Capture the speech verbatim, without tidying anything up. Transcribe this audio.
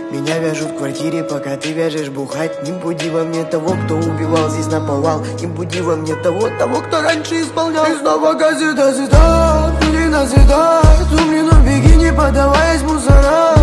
Меня вяжут в квартире, пока ты вяжешь бухать. Не буди во мне того, кто убивал здесь наповал. Не буди во мне того, того, кто раньше исполнял. И снова газета, цитат, люди назидают. Умри, но беги, не поддаваясь мусора.